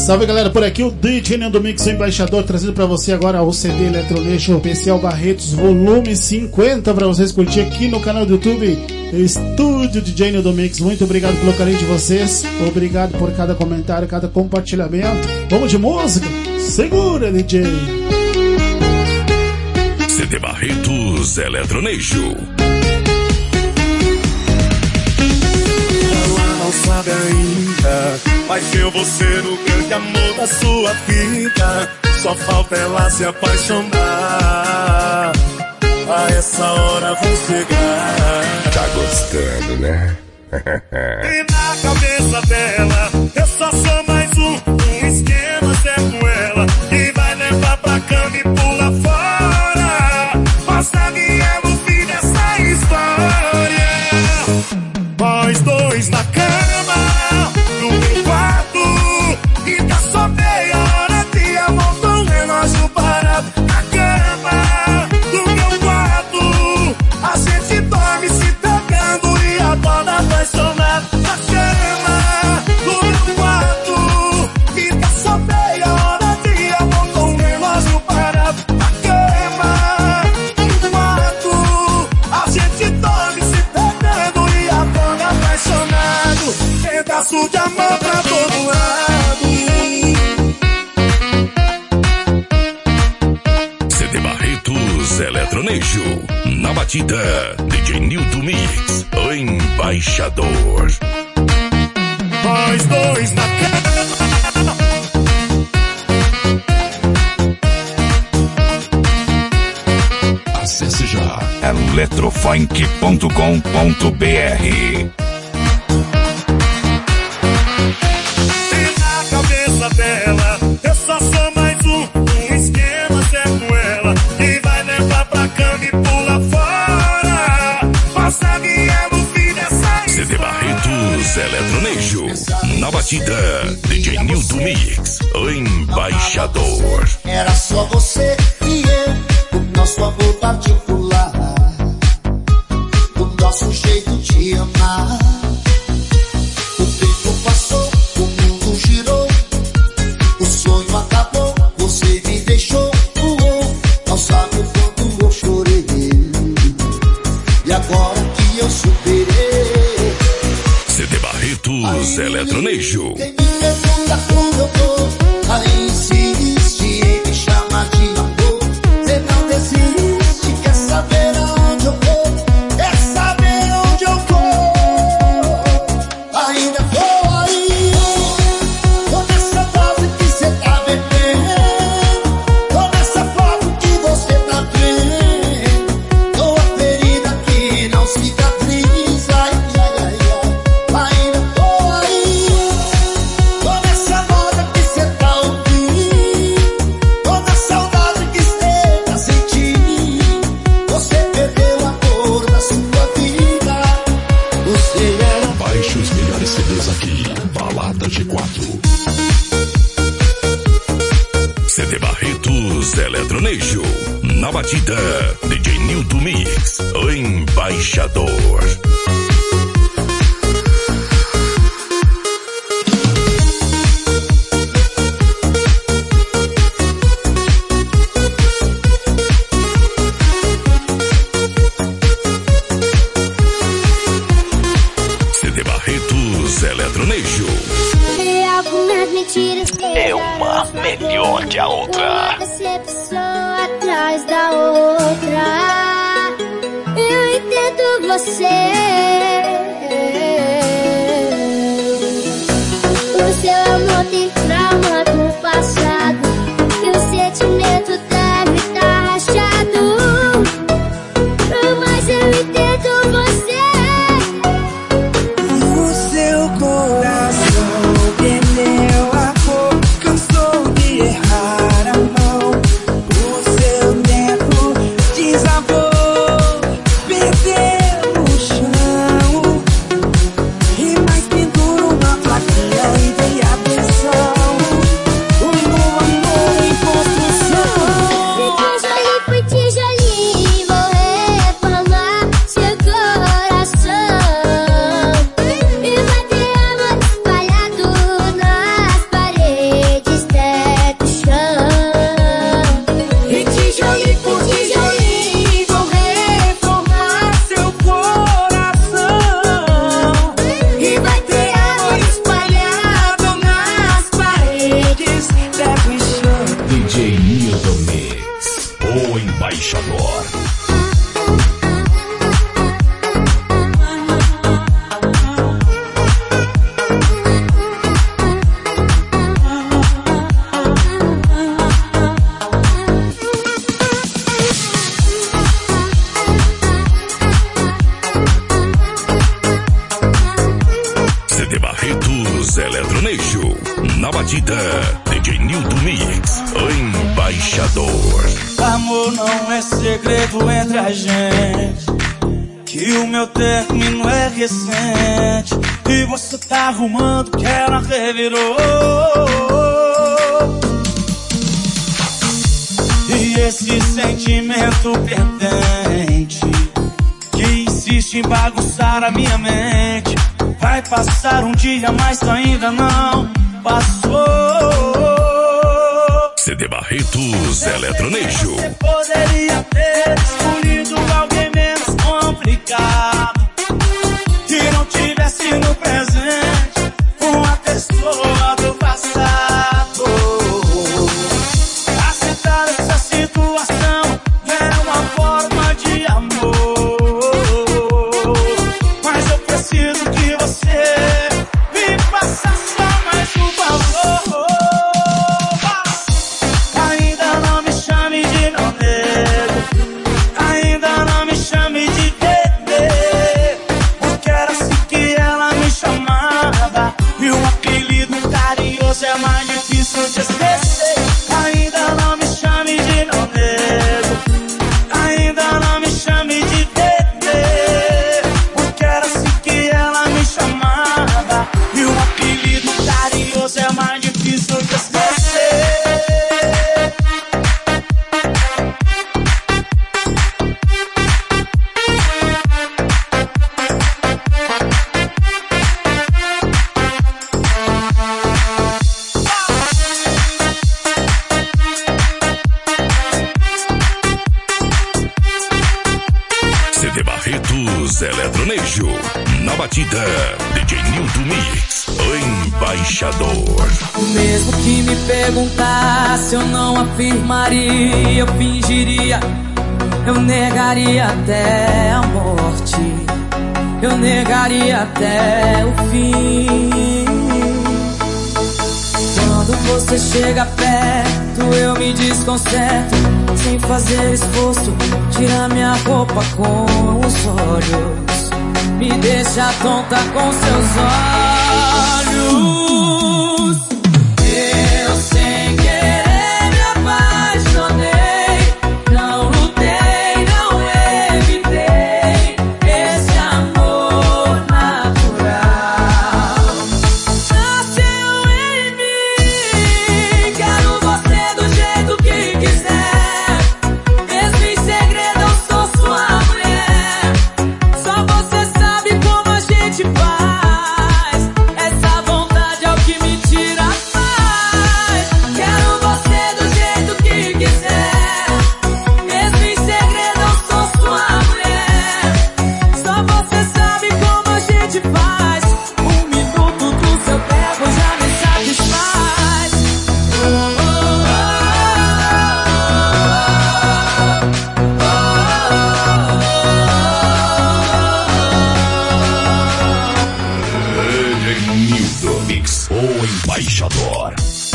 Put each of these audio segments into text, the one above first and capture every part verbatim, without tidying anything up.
Salve galera, por aqui o D J Neo do Mix, o embaixador, trazendo pra você agora o C D Eletronation especial Barretos volume cinquenta pra vocês curtir aqui no canal do YouTube Estúdio D J Neo do Mix. Muito obrigado pelo carinho de vocês, obrigado por cada comentário, cada compartilhamento. Vamos de música? Segura, D J! C D Barretos Eletronation. Não sabe ainda, mas eu vou ser o grande amor da sua vida. Só falta ela se apaixonar. A essa hora vou chegar. Tá gostando, né? E na cabeça dela, eu só sou mais um. Um esquema certo ela, que vai levar pra cama e pula fora. Mostra minha no fim dessa história. Nós dois na cama, no meu quarto, e tá só meia hora de amor com o relógio parado. Na cama, no meu quarto, a gente dorme se pegando e acorda apaixonado. Na cama, no meu quarto, e tá só meia hora de amor com o relógio parado. Na cama, no quarto, a gente dorme se pegando e acorda apaixonado. Pedaço de amor pra todo lado. C D Barretos Eletronation. Na batida, D J Nilton Mix, o embaixador. Nós dois na cama. Acesse já eletrofunk ponto com ponto br. Cabeça dela, eu só sou mais um. Um esquema certo ela, que vai levar pra cama e pula fora. Passa minha no fim dessa C D Barretos Eletronation. Na batida, D J Nilton Mix, o embaixador. Era só você e eu, o nosso amor particular, o nosso jeito de amar. O tempo passou, o mundo girou, o sonho acabou, você me deixou. Uou, não sabe o quanto eu chorei, e agora que eu superei. C D Barretos Eletronation. Quem me pergunta como eu tô, aí insiste em me chamar de amor. Você não desiste, quer saber aonde eu vou, quer saber onde eu vou. Ainda vou aí, tô nessa dose que cê tá bebendo, tô nessa foto que você tá vendo, tô a ferida que não cicatriza. Ai, ai, ai, ai. Ainda vou aí, tô nessa moda que cê tá ouvindo, tô na saudade que cê tá sentindo. Você perdeu a cor da sua vida, você era. Baixe os melhores C Ds aqui. Balada G quatro. C D Barretos Eletronation. Na batida, D J Nilton Mix, o embaixador. C D Barretos Eletronation. E algumas mentiras É uma melhor que a outra. decepção atrás da outra. Eu entendo você. O seu amor tem trauma do passado, e o sentimento deve estar rachado. Mas eu entendo você. O seu coração perdeu a cor, cansou de errar a mão. O seu tempo desabou, perdeu o chão. E mais pendura uma plaquinha e vem atenção. Barretos Eletronejo. Na batida, D J Nilton Mix, o embaixador. Amor não é segredo entre a gente, que o meu término é recente, e você tá arrumando que ela revirou. E esse sentimento perdente que insiste em bagunçar a minha mente, vai passar um dia, mas ainda não passou. C D Barretos Eletronejo. Você poderia ter escolhido alguém menos complicado, que não tivesse no presente uma pessoa do passado. Aceitar essa situação é uma forma de amor, mas eu preciso que você me faça só mais um favor. Ainda não me chame de meu nego, ainda não me chame de bebê, porque era assim que ela me chamava, e um apelido carinhoso é mais difícil de esquecer. Ainda não me chame de meu nego, ainda não me chame de bebê, porque era assim que ela me chamava, e um apelido carinhoso é mais difícil de esquecer. C D Barretos Eletronejo. Na batida, D J Nilton Mix, o embaixador. Mesmo que me perguntasse, eu não afirmaria, eu fingiria, eu negaria até a morte, eu negaria até o fim. Quando você chega perto, eu me desconcerto, sem fazer esforço, tira minha roupa com os olhos, me deixa tonta com seus olhos. Eu sem querer me apaixonei, não lutei, não evitei esse amor natural. Nasceu em mim, quero você do jeito que quiser, mesmo em segredo eu sou sua mulher, só você sabe como a gente faz, essa vontade é o que me tira a paz. Quero você do jeito que quiser, mesmo em segredo eu sou sua mulher, só você sabe como a gente faz, um minuto do seu tempo já me satisfaz. Oh, D J Nilton Mix, o embaixador.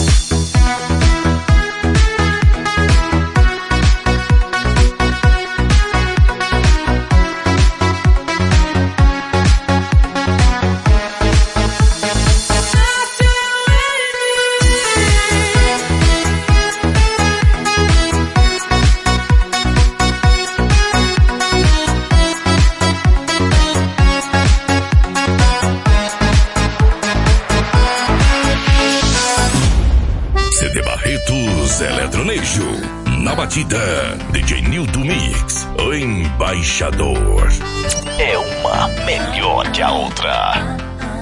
C D Barretos Eletronejo. Na batida, D J Nilton Mix, o embaixador. É uma melhor que a outra.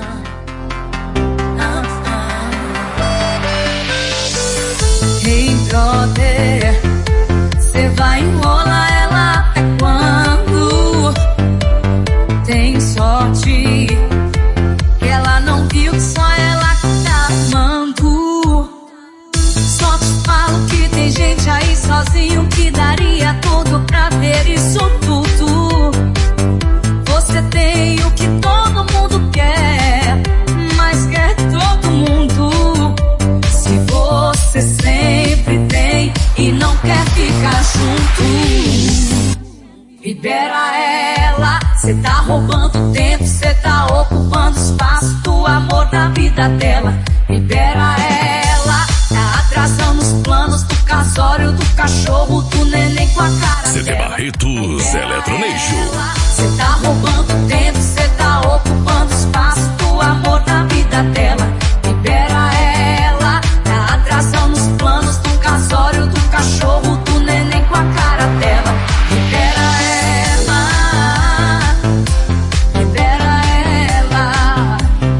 Hey brother, cê vai enrolar ela até quando? Tem sorte que ela não viu que só ela que tá amando. Só te falo que tem gente aí sozinho que daria tudo pra ver isso tudo. Você tem o que todo mundo quer, vida dela. Libera ela, tá atrasando os planos do casório, do cachorro, do neném com a cara C D dela. Barretos Eletronejo. Cê tá roubando tempo, cê tá ocupando espaço do amor na vida dela. Libera ela, tá atrasando os planos do casório, do cachorro, do neném com a cara dela. Libera ela, libera ela,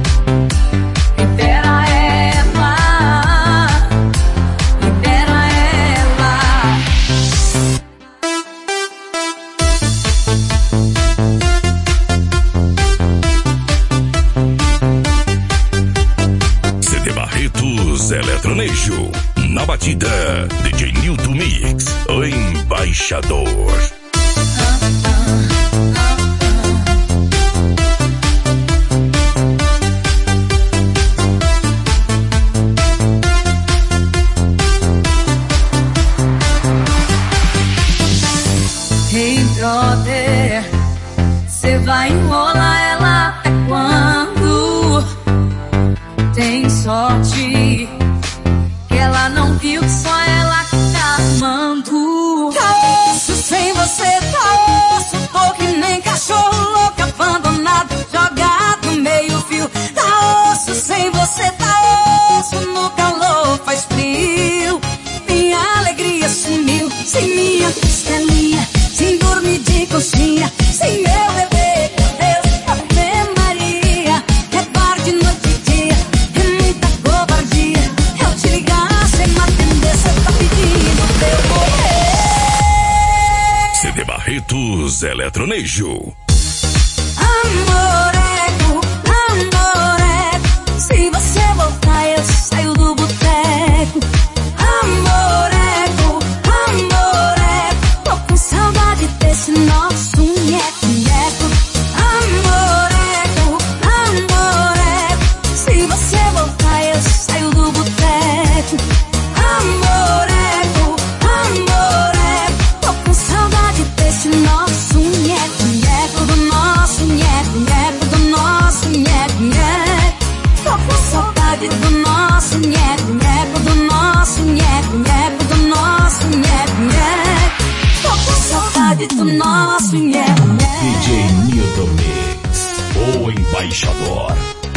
libera ela, libera ela. C D Barretos Eletronejo. Na batida, D J Nildo Mix, o embaixador. Hey brother, cê vai enrolar ela até quando? Tem sorte que ela não viu que só ela que tá amando. Tá osso sem você, tá osso, tô que nem cachorro louco abandonado, jogado meio fio. Tá osso sem você, tá osso, no calor faz frio. Minha alegria sumiu, sem minha costelinha, sem dormir de coxinha, sem meu bebê, Deus, Ave Maria. É tarde, noite e dia, é muita covardia. Eu te ligar sem me atender, cê tá pedindo pra eu morrer. C D Barretos Eletronejo. Amoreco, amoreco, se você voltar eu saio do boteco. Amoreco, amoreco, tô com saudade desse nosso nheco-nheco. Amoreco, amoreco, se você voltar eu saio do boteco. Amoreco, amoreco, tô com saudade desse nosso nheco-nheco, do nosso nheco-nheco, do nosso nheco-nheco. Tô com saudade do nosso nheco-nheco, do nosso nheco-nheco, do nosso nheco-nheco. Tô com saudade do nosso nheco-nheco. D J Nildo Mix, o embaixador.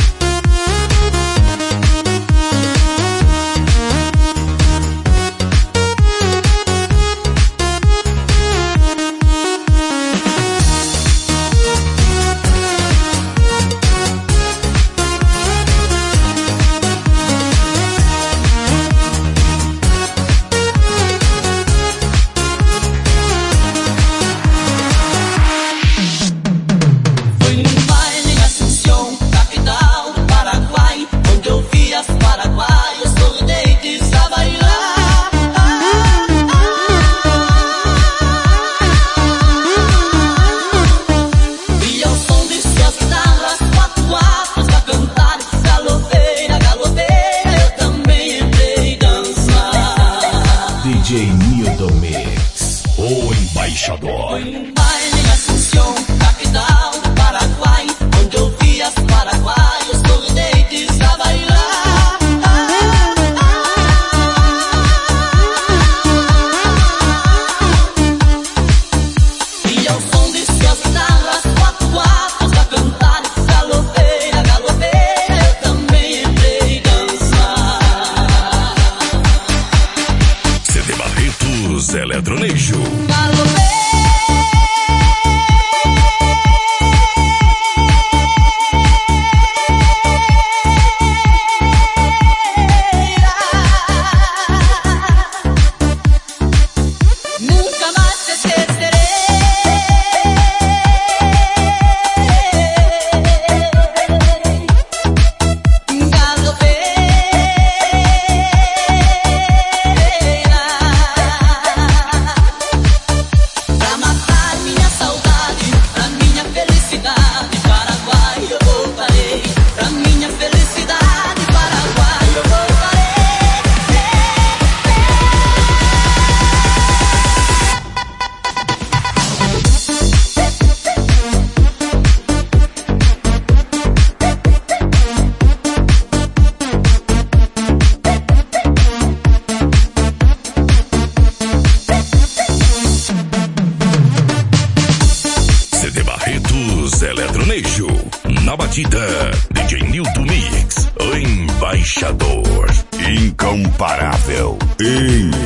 Fui num baile em Asunción, capital do Paraguai, onde eu vi as paraguaias sorridentes a bailar. E ao som de suas guitarras, quatro atos a cantar, galopeira, galopeira, eu também entrei dançar. D J Nildo Mix, o embaixador. Fui num baile em Asunción, capital do Paraguai, onde eu vi as paraguaias sorridentes a bailar. E ao som de suas guitarras, quatro atos a cantar, galopeira, galopeira, eu também entrei dançar. C D Barretos Eletronejo. Nunca mais te esquecerei. Galopeira. Embaixador. Incomparável.